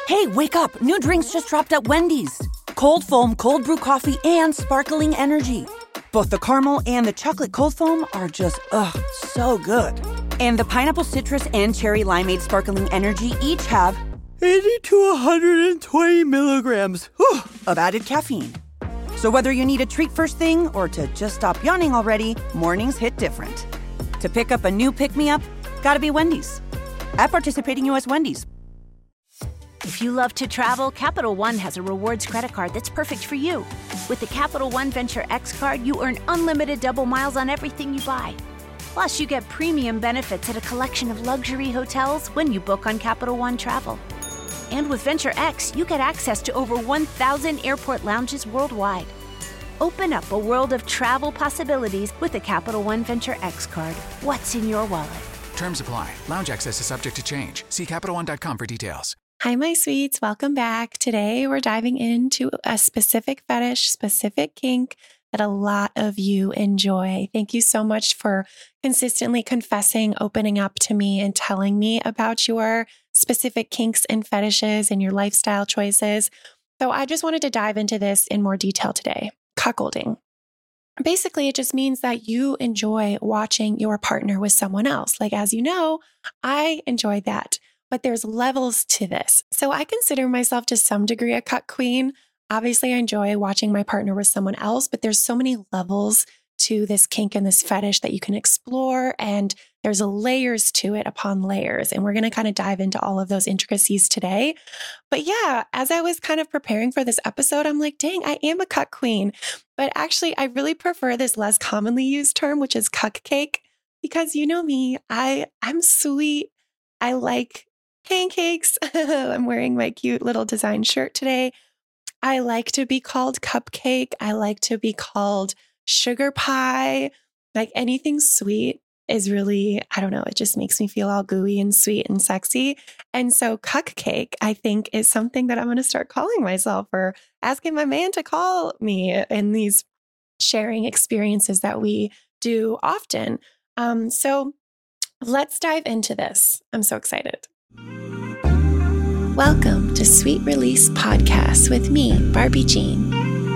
Hey, wake up. New drinks just dropped at Wendy's. Cold foam, cold brew coffee, and sparkling energy. Both the caramel and the chocolate cold foam are just, so good. And the pineapple citrus and cherry limeade sparkling energy each have 80 to 120 milligrams of added caffeine. So whether you need a treat first thing or to just stop yawning already, mornings hit different. To pick up a new pick-me-up, gotta be Wendy's. At participating U.S. Wendy's. If you love to travel, Capital One has a rewards credit card that's perfect for you. With the Capital One Venture X card, you earn unlimited double miles on everything you buy. Plus, you get premium benefits at a collection of luxury hotels when you book on Capital One Travel. And with Venture X, you get access to over 1,000 airport lounges worldwide. Open up a world of travel possibilities with the Capital One Venture X card. What's in your wallet? Terms apply. Lounge access is subject to change. See CapitalOne.com for details. Hi, my sweets. Welcome back. Today, we're diving into a specific fetish, specific kink that a lot of you enjoy. Thank you so much for consistently confessing, opening up to me, and telling me about your specific kinks and fetishes and your lifestyle choices. So I just wanted to dive into this in more detail today. Cuckolding. Basically, it just means that you enjoy watching your partner with someone else. Like, as you know, I enjoy that. But there's levels to this. So I consider myself to some degree a cuck queen. Obviously, I enjoy watching my partner with someone else, but there's so many levels to this kink and this fetish that you can explore. And there's layers to it upon layers. And we're going to kind of dive into all of those intricacies today. But yeah, as I was kind of preparing for this episode, I'm like, dang, I am a cuck queen. But actually, I really prefer this less commonly used term, which is cuck cake, because you know me, I'm sweet. I like pancakes. I'm wearing my cute little design shirt today. I like to be called cupcake. I like to be called sugar pie. Like anything sweet is really, I don't know, it just makes me feel all gooey and sweet and sexy. And so cuck cake, I think, is something that I'm going to start calling myself, or asking my man to call me in these sharing experiences that we do often. So let's dive into this. I'm so excited. Welcome to Sweet Release Podcast with me, Barbie Jean.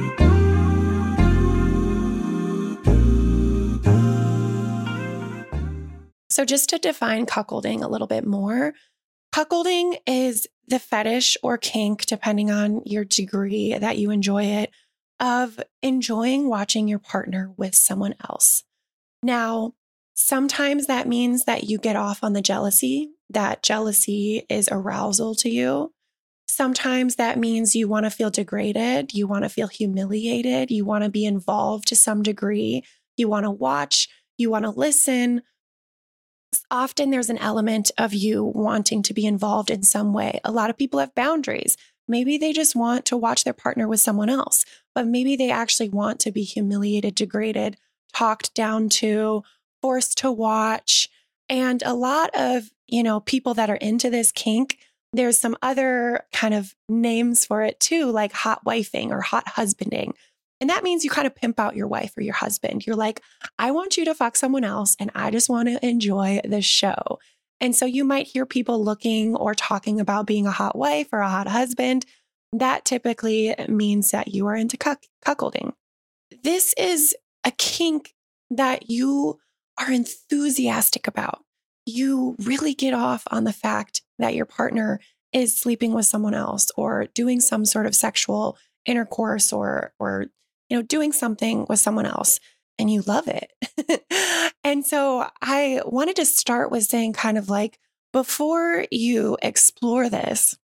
So just to define cuckolding a little bit more, cuckolding is the fetish or kink, depending on your degree that you enjoy it, of enjoying watching your partner with someone else. Now, sometimes that means that you get off on the jealousy. That jealousy is arousal to you. Sometimes that means you want to feel degraded. You want to feel humiliated. You want to be involved to some degree. You want to watch. You want to listen. Often there's an element of you wanting to be involved in some way. A lot of people have boundaries. Maybe they just want to watch their partner with someone else, but maybe they actually want to be humiliated, degraded, talked down to, forced to watch. And a lot of, people that are into this kink, there's some other kind of names for it too, like hot wifing or hot husbanding. And that means you kind of pimp out your wife or your husband. You're like, I want you to fuck someone else and I just want to enjoy the show. And so you might hear people looking or talking about being a hot wife or a hot husband. That typically means that you are into cuckolding. This is a kink that you are enthusiastic about. You really get off on the fact that your partner is sleeping with someone else or doing some sort of sexual intercourse or doing something with someone else, and you love it. And so I wanted to start with saying kind of like, before you explore this,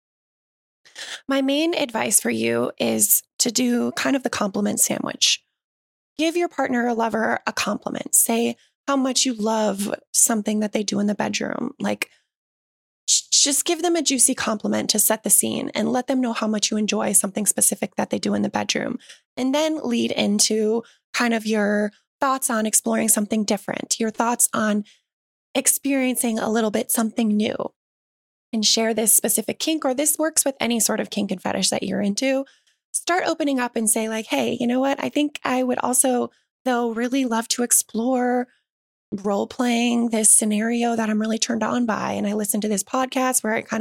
my main advice for you is to do kind of the compliment sandwich. Give your partner or lover a compliment. Say how much you love something that they do in the bedroom. Like, just give them a juicy compliment to set the scene and let them know how much you enjoy something specific that they do in the bedroom. And then lead into kind of your thoughts on exploring something different, your thoughts on experiencing a little bit something new, and share this specific kink, or this works with any sort of kink and fetish that you're into. Start opening up and say like, hey, you know what? I think I would also, though, really love to explore role playing this scenario that I'm really turned on by. And I listened to this podcast where it kind of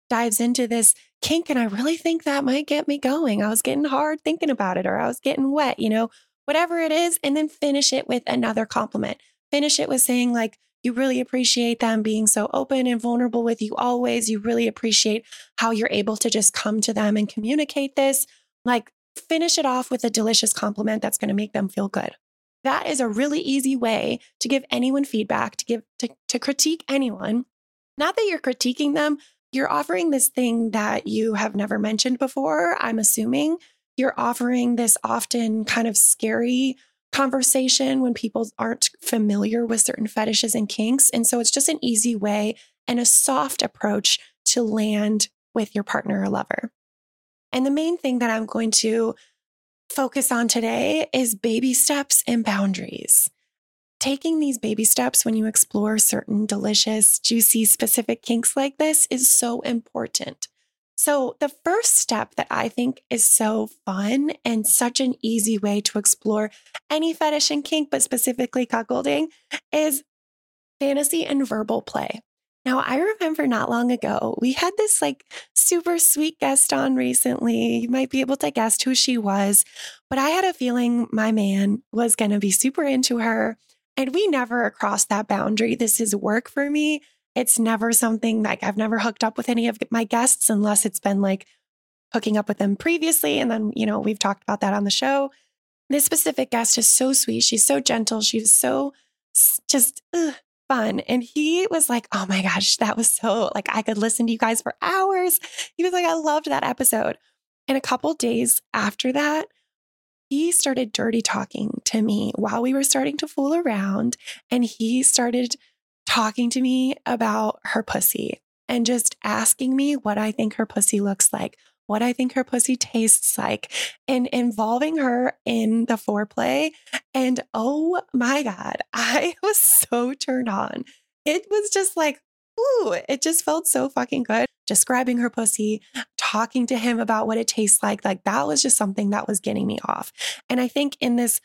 dives into this kink. And I really think that might get me going. I was getting hard thinking about it, or I was getting wet, whatever it is. And then finish it with another compliment. Finish it with saying like, you really appreciate them being so open and vulnerable with you always. You really appreciate how you're able to just come to them and communicate this. Like, finish it off with a delicious compliment that's going to make them feel good. That is a really easy way to give anyone feedback, to critique anyone. Not that you're critiquing them, you're offering this thing that you have never mentioned before, I'm assuming. You're offering this often kind of scary conversation when people aren't familiar with certain fetishes and kinks. And so it's just an easy way and a soft approach to land with your partner or lover. And the main thing that I'm going to focus on today is baby steps and boundaries. Taking these baby steps when you explore certain delicious, juicy, specific kinks like this is so important. So the first step that I think is so fun and such an easy way to explore any fetish and kink, but specifically cuckolding, is fantasy and verbal play. Now, I remember not long ago, we had this like super sweet guest on recently. You might be able to guess who she was, but I had a feeling my man was going to be super into her, and we never crossed that boundary. This is work for me. It's never something like I've never hooked up with any of my guests unless it's been like hooking up with them previously. And then, we've talked about that on the show. This specific guest is so sweet. She's so gentle. She's so just fun. And he was like, oh my gosh, that was so like, I could listen to you guys for hours. He was like, I loved that episode. And a couple days after that, he started dirty talking to me while we were starting to fool around. And he started talking to me about her pussy and just asking me what I think her pussy looks like, what I think her pussy tastes like, and involving her in the foreplay. And oh my God, I was so turned on. It was just like, ooh, it just felt so fucking good. Describing her pussy, talking to him about what it tastes like that was just something that was getting me off. And I think in this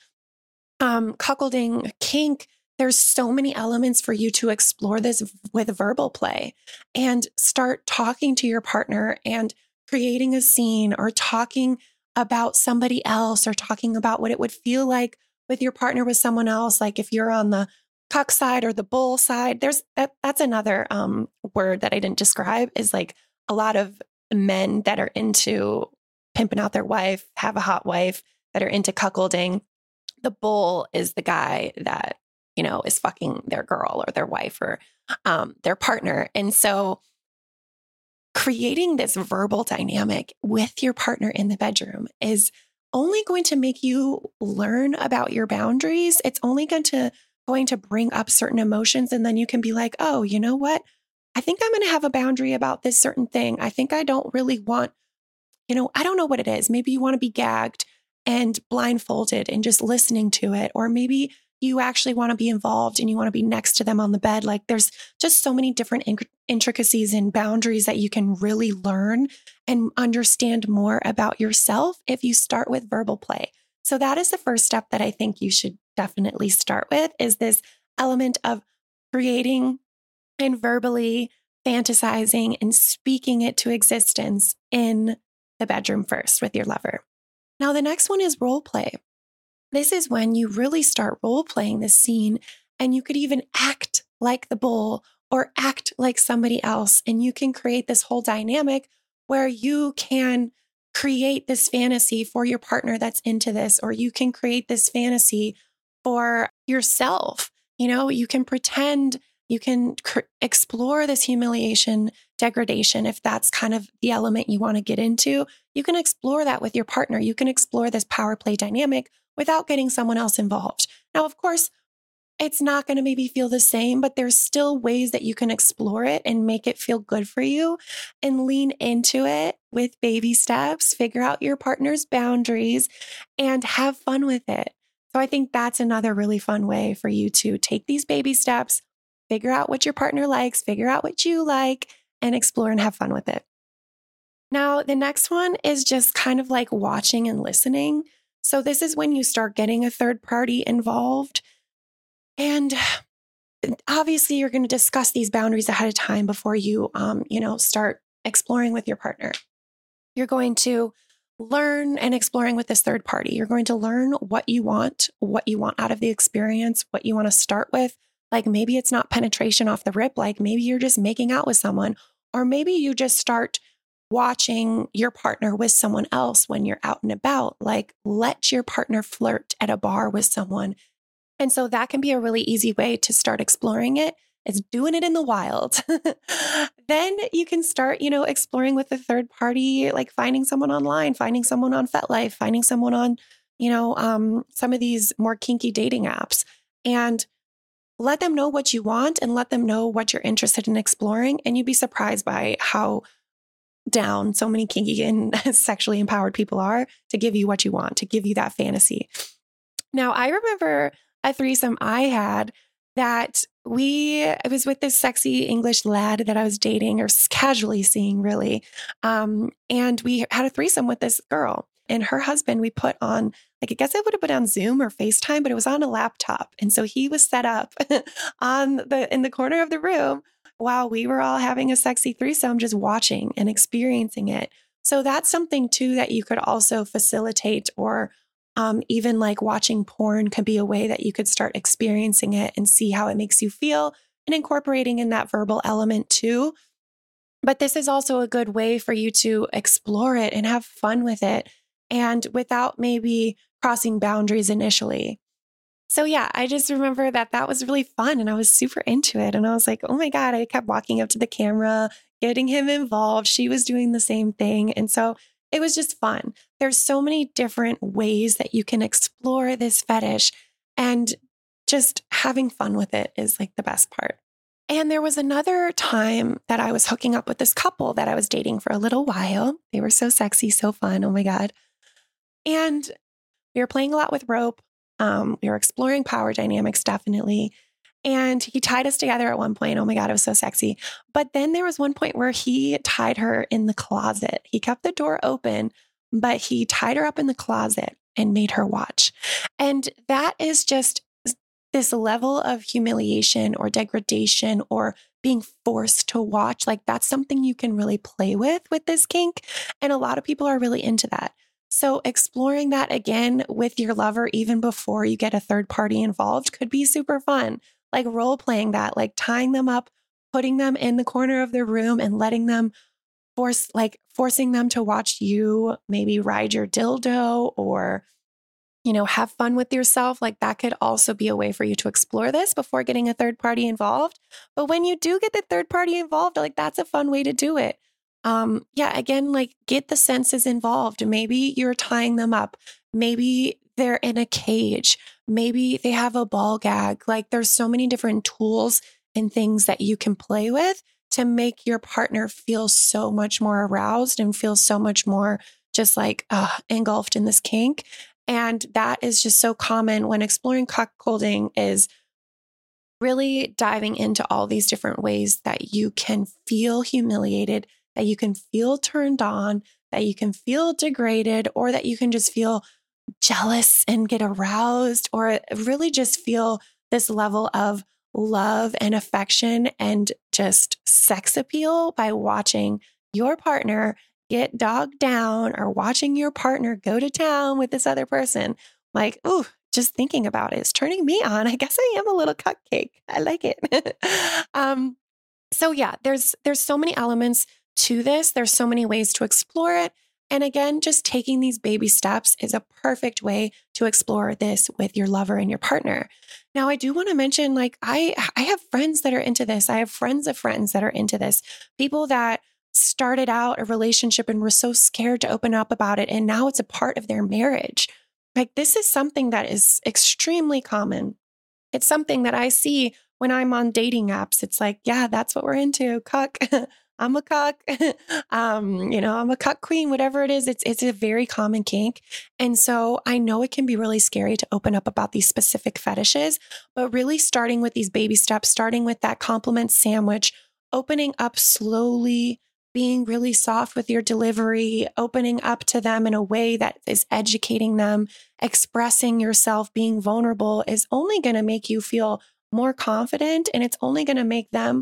cuckolding kink, there's so many elements for you to explore this with verbal play and start talking to your partner and creating a scene, or talking about somebody else, or talking about what it would feel like with your partner with someone else. Like if you're on the cuck side or the bull side, that's another word that I didn't describe, is like a lot of men that are into pimping out their wife, have a hot wife, that are into cuckolding. The bull is the guy that is fucking their girl or their wife or their partner. And so creating this verbal dynamic with your partner in the bedroom is only going to make you learn about your boundaries. It's only going to bring up certain emotions. And then you can be like, oh, you know what? I think I'm going to have a boundary about this certain thing. I think I don't really want, I don't know what it is. Maybe you want to be gagged and blindfolded and just listening to it. Or maybe you actually want to be involved and you want to be next to them on the bed. Like there's just so many different intricacies and boundaries that you can really learn and understand more about yourself if you start with verbal play. So that is the first step that I think you should definitely start with, is this element of creating and verbally fantasizing and speaking it to existence in the bedroom first with your lover. Now, the next one is role play. This is when you really start role playing this scene, and you could even act like the bull or act like somebody else. And you can create this whole dynamic where you can create this fantasy for your partner that's into this, or you can create this fantasy for yourself. You can pretend, you can explore this humiliation, degradation. If that's kind of the element you want to get into, you can explore that with your partner. You can explore this power play dynamic without getting someone else involved. Now, of course, it's not going to maybe feel the same, but there's still ways that you can explore it and make it feel good for you, and lean into it with baby steps, figure out your partner's boundaries, and have fun with it. So I think that's another really fun way for you to take these baby steps, figure out what your partner likes, figure out what you like, and explore and have fun with it. Now, the next one is just kind of like watching and listening. So this is when you start getting a third party involved. And obviously you're going to discuss these boundaries ahead of time before you, start exploring with your partner. You're going to learn and exploring with this third party. You're going to learn what you want out of the experience, what you want to start with. Like maybe it's not penetration off the rip, like maybe you're just making out with someone, or maybe you just start watching your partner with someone else when you're out and about. Like let your partner flirt at a bar with someone. And so that can be a really easy way to start exploring it, is doing it in the wild. Then you can start, exploring with a third party, like finding someone online, finding someone on FetLife, finding someone on, some of these more kinky dating apps, and let them know what you want and let them know what you're interested in exploring. And you'd be surprised by how down so many kinky and sexually empowered people are to give you what you want, to give you that fantasy. Now, I remember a threesome I had that I was with this sexy English lad that I was dating or casually seeing really. And we had a threesome with this girl and her husband. We put on, I guess it would have been on Zoom or FaceTime, but it was on a laptop. And so he was set up in the corner of the room while we were all having a sexy threesome, just watching and experiencing it. So that's something too that you could also facilitate, or even like watching porn could be a way that you could start experiencing it and see how it makes you feel, and incorporating in that verbal element too. But this is also a good way for you to explore it and have fun with it, and without maybe crossing boundaries initially. So yeah, I just remember that was really fun and I was super into it. And I was like, oh my God, I kept walking up to the camera, getting him involved. She was doing the same thing. And so it was just fun. There's so many different ways that you can explore this fetish, and just having fun with it is like the best part. And there was another time that I was hooking up with this couple that I was dating for a little while. They were so sexy, so fun. Oh my God. And we were playing a lot with rope. We were exploring power dynamics, definitely. And he tied us together at one point. Oh my God, it was so sexy. But then there was one point where he tied her in the closet. He kept the door open, but he tied her up in the closet and made her watch. And that is just this level of humiliation or degradation or being forced to watch. Like that's something you can really play with this kink. And a lot of people are really into that. So exploring that again with your lover, even before you get a third party involved, could be super fun. Like role playing that, like tying them up, putting them in the corner of the room and letting them forcing them to watch you maybe ride your dildo or, have fun with yourself. Like that could also be a way for you to explore this before getting a third party involved. But when you do get the third party involved, like that's a fun way to do it. Again, like get the senses involved. Maybe you're tying them up. Maybe they're in a cage. Maybe they have a ball gag. Like there's so many different tools and things that you can play with to make your partner feel so much more aroused and feel so much more just like engulfed in this kink. And that is just so common when exploring cuckolding, is really diving into all these different ways that you can feel humiliated, that you can feel turned on, that you can feel degraded, or that you can just feel jealous and get aroused, or really just feel this level of love and affection and just sex appeal by watching your partner get dogged down or watching your partner go to town with this other person. Like, ooh, just thinking about it is turning me on. I guess I am a little cupcake. I like it. So yeah, there's so many elements to this. There's so many ways to explore it. And again, just taking these baby steps is a perfect way to explore this with your lover and your partner. Now, I do want to mention, like, I have friends that are into this. I have friends of friends that are into this. People that started out a relationship and were so scared to open up about it, and now it's a part of their marriage. Like, this is something that is extremely common. It's something that I see when I'm on dating apps. It's like, yeah, that's what we're into. Cuck. I'm a cuck. I'm a cuck queen, whatever it is. It's a very common kink. And so I know it can be really scary to open up about these specific fetishes, but really starting with these baby steps, starting with that compliment sandwich, opening up slowly, being really soft with your delivery, opening up to them in a way that is educating them, expressing yourself, being vulnerable is only going to make you feel more confident, and it's only going to make them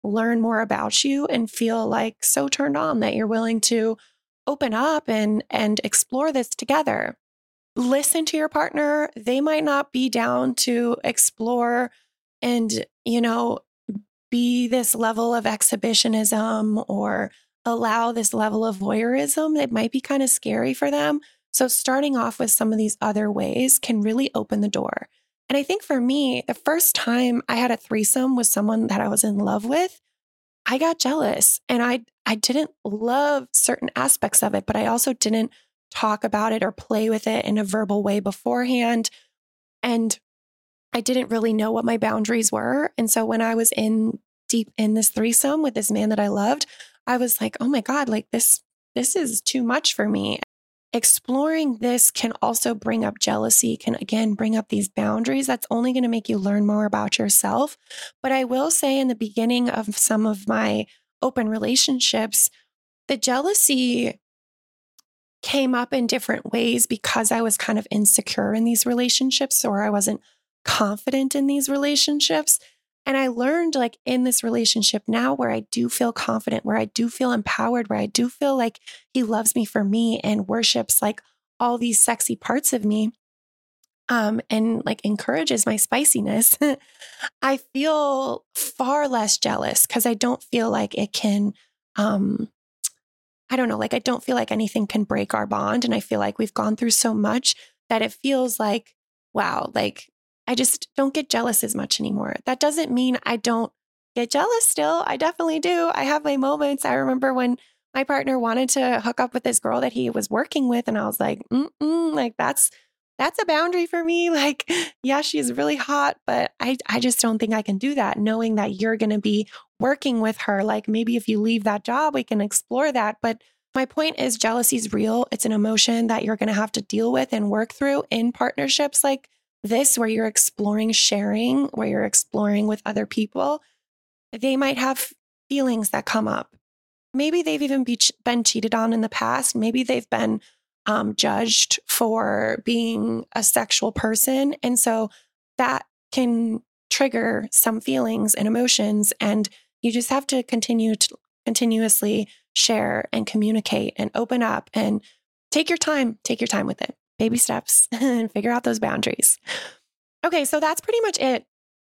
learn more about you and feel like so turned on that you're willing to open up and explore this together. Listen to your partner. They might not be down to explore and, be this level of exhibitionism or allow this level of voyeurism. It might be kind of scary for them. So starting off with some of these other ways can really open the door. And I think for me, the first time I had a threesome with someone that I was in love with, I got jealous and I didn't love certain aspects of it, but I also didn't talk about it or play with it in a verbal way beforehand. And I didn't really know what my boundaries were. And so when I was deep in this threesome with this man that I loved, I was like, oh my God, like this is too much for me. Exploring this can also bring up jealousy, can again bring up these boundaries. That's only going to make you learn more about yourself. But I will say in the beginning of some of my open relationships, the jealousy came up in different ways because I was kind of insecure in these relationships, or I wasn't confident in these relationships. And I learned like in this relationship now where I do feel confident, where I do feel empowered, where I do feel like he loves me for me and worships like all these sexy parts of me, and like encourages my spiciness, I feel far less jealous because I don't feel like it can, I don't know, like I don't feel like anything can break our bond. And I feel like we've gone through so much that it feels like, wow, like I just don't get jealous as much anymore. That doesn't mean I don't get jealous still. I definitely do. I have my moments. I remember when my partner wanted to hook up with this girl that he was working with, and I was like, like that's a boundary for me. Like, yeah, she's really hot, but I just don't think I can do that, knowing that you're going to be working with her. Like maybe if you leave that job, we can explore that. But my point is jealousy is real. It's an emotion that you're going to have to deal with and work through in partnerships like this, where you're exploring sharing, where you're exploring with other people. They might have feelings that come up. Maybe they've even been cheated on in the past. Maybe they've been judged for being a sexual person. And so that can trigger some feelings and emotions. And you just have to continuously share and communicate and open up and take your time with it. Baby steps and figure out those boundaries. Okay, so that's pretty much it.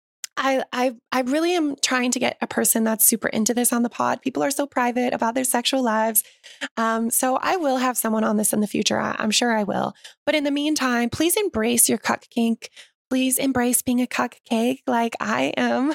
I really am trying to get a person that's super into this on the pod. People are so private about their sexual lives. So I will have someone on this in the future. I'm sure I will. But in the meantime, please embrace your cuck kink. Please embrace being a cuck cake like I am.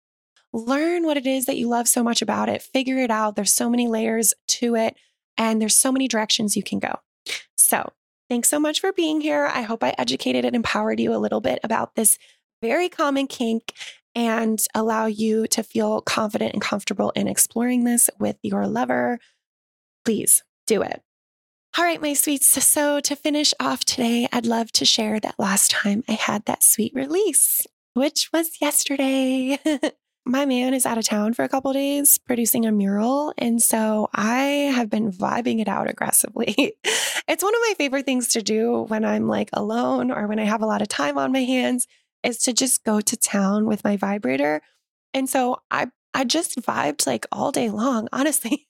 Learn what it is that you love so much about it. Figure it out. There's so many layers to it, and there's so many directions you can go. So thanks so much for being here. I hope I educated and empowered you a little bit about this very common kink and allow you to feel confident and comfortable in exploring this with your lover. Please do it. All right, my sweets. So to finish off today, I'd love to share that last time I had that sweet release, which was yesterday. My man is out of town for a couple of days producing a mural. And so I have been vibing it out aggressively. It's one of my favorite things to do when I'm like alone or when I have a lot of time on my hands, is to just go to town with my vibrator. And so I just vibed like all day long, honestly.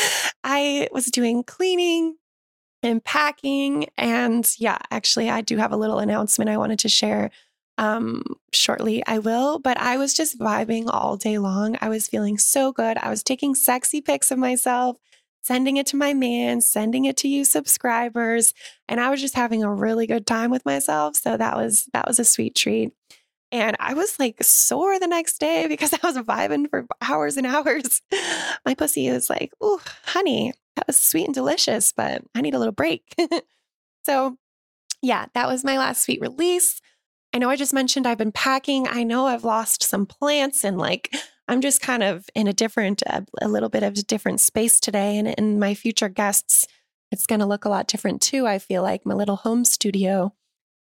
I was doing cleaning and packing. And yeah, actually, I do have a little announcement I wanted to share shortly. I will, but I was just vibing all day long. I was feeling so good. I was taking sexy pics of myself, sending it to my man, sending it to you subscribers. And I was just having a really good time with myself. So that was a sweet treat. And I was like sore the next day because I was vibing for hours and hours. My pussy was like, "Ooh, honey, that was sweet and delicious, but I need a little break." So yeah, that was my last sweet release. I know I just mentioned I've been packing. I know I've lost some plants and like I'm just kind of in a little bit of a different space today. And in my future guests, it's going to look a lot different too. I feel like my little home studio.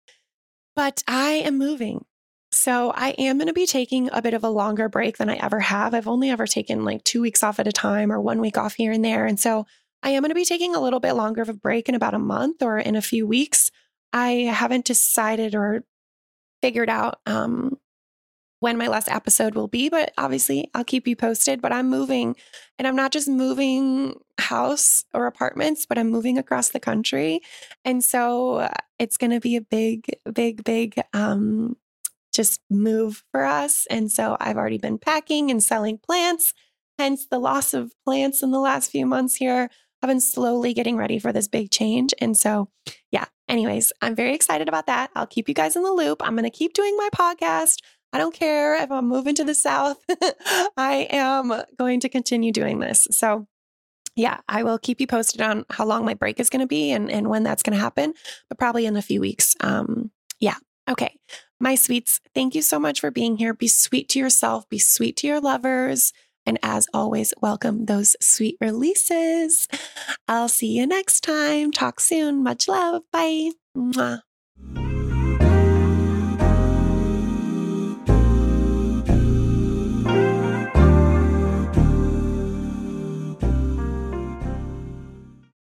But I am moving. So I am going to be taking a bit of a longer break than I ever have. I've only ever taken like 2 weeks off at a time or 1 week off here and there. And so I am going to be taking a little bit longer of a break in about a month or in a few weeks. I haven't decided or figured out when my last episode will be, but obviously I'll keep you posted. But I'm moving, and I'm not just moving house or apartments, but I'm moving across the country. And so it's going to be a big, just move for us. And so I've already been packing and selling plants, hence the loss of plants in the last few months here. I've been slowly getting ready for this big change. And so, yeah, anyways, I'm very excited about that. I'll keep you guys in the loop. I'm going to keep doing my podcast. I don't care if I'm moving to the South. I am going to continue doing this. So yeah, I will keep you posted on how long my break is going to be and when that's going to happen, but probably in a few weeks. Yeah. Okay. My sweets, thank you so much for being here. Be sweet to yourself. Be sweet to your lovers. And as always, welcome those sweet releases. I'll see you next time. Talk soon. Much love. Bye. Mwah.